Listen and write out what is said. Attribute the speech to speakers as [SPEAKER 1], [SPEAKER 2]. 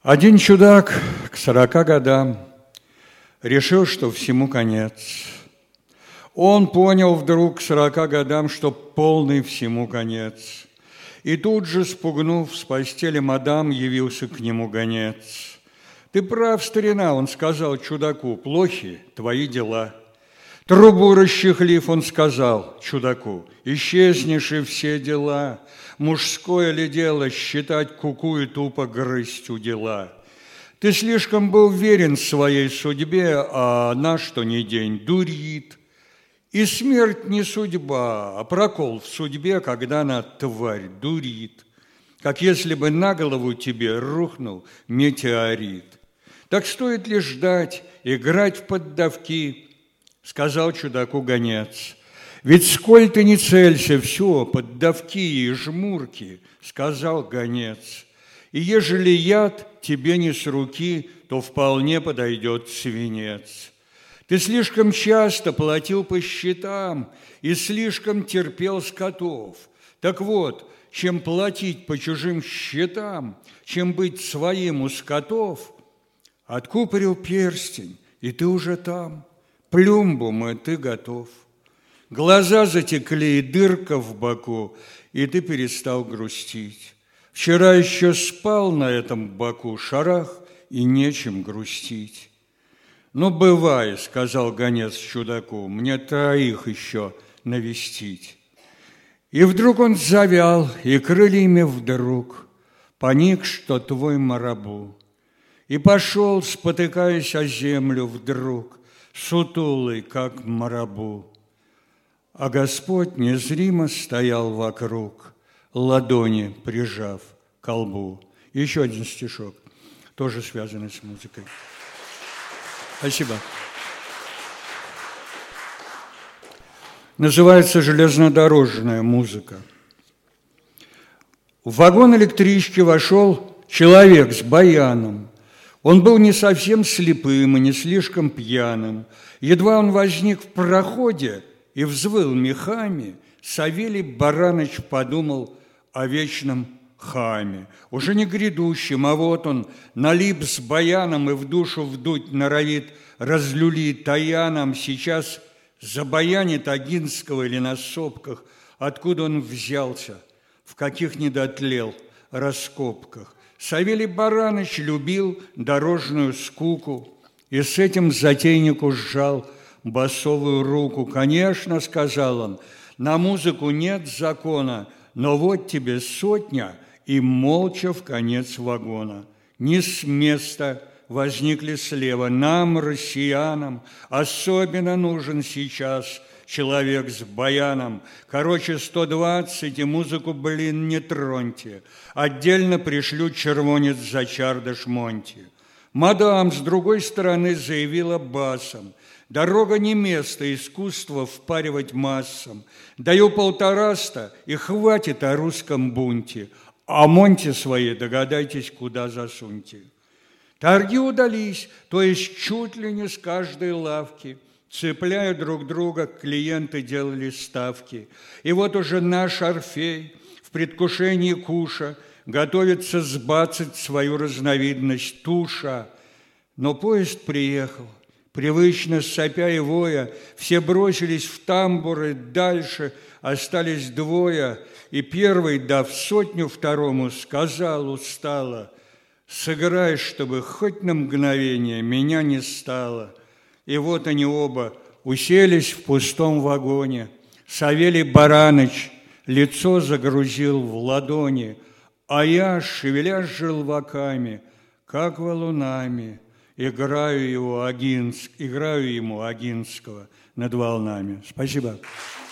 [SPEAKER 1] Один чудак к 40 годам решил, что всему конец. Он понял вдруг к 40 годам, что полный всему конец. И тут же, спугнув с постели мадам, явился к нему гонец. «Ты прав, старина», — он сказал чудаку, — «плохи твои дела». Трубу расчехлив, он сказал чудаку: «Исчезнешь и все дела. Мужское ли дело считать куку и тупо грызть удила? Ты слишком был верен своей судьбе, а она, что ни день, дурит. И смерть не судьба, а прокол в судьбе, когда она, тварь, дурит, как если бы на голову тебе рухнул метеорит. Так стоит ли ждать, играть в поддавки?» Сказал чудаку гонец: «Ведь сколь ты не целься, все, поддавки и жмурки», сказал гонец. «И ежели яд тебе не с руки, то вполне подойдет свинец. Ты слишком часто платил по счетам и слишком терпел скотов. Так вот, чем платить по чужим счетам, чем быть своим у скотов, откупорил перстень, и ты уже там. Плюмбум, и ты готов. Глаза затекли, и дырка в боку, и ты перестал грустить. Вчера еще спал на этом боку, шарах, и нечем грустить». «Ну, бывай», — сказал гонец чудаку, — «мне троих еще навестить». И вдруг он завял, и крыльями вдруг поник, что твой марабу, и пошел, спотыкаясь о землю вдруг, сутулый, как марабу. А Господь незримо стоял вокруг, ладони прижав к колбу. Еще один стишок, тоже связанный с музыкой. Спасибо. Называется «Железнодорожная музыка». В вагон электрички вошел человек с баяном. Он был не совсем слепым и не слишком пьяным. Едва он возник в проходе и взвыл мехами, Савелий Бараныч подумал о вечном хаме, уже не грядущем, а вот он налип с баяном и в душу вдуть норовит, разлюлит таяном, сейчас забаянит Агинского или на сопках, откуда он взялся, в каких недотлел раскопках. Савелий Бараныч любил дорожную скуку и с этим затейнику сжал басовую руку. «Конечно, — сказал он, — на музыку нет закона, но вот тебе сотня, и молча в конец вагона. Не с места возникли слева. Нам, россиянам, особенно нужен сейчас человек с баяном. Короче, 120, и музыку, блин, не троньте. Отдельно пришлю червонец за Чардаш-Монти». Мадам с другой стороны заявила басом: «Дорога не место, искусство впаривать массам. Даю 150, и хватит о русском бунте. А Монти свои, догадайтесь, куда засуньте». Торги удались, то есть чуть ли не с каждой лавки. Цепляя друг друга, клиенты делали ставки. И вот уже наш Орфей в предвкушении куша готовится сбацать свою разновидность туша. Но поезд приехал. Привычно сопя и воя, все бросились в тамбуры, дальше остались двое, и первый, дав сотню второму, сказал устало: «Сыграй, чтобы хоть на мгновение меня не стало». И вот они оба уселись в пустом вагоне. Савелий Бараныч лицо загрузил в ладони, а я, шевеля желваками, как валунами, играю ему Агинского над волнами. Спасибо.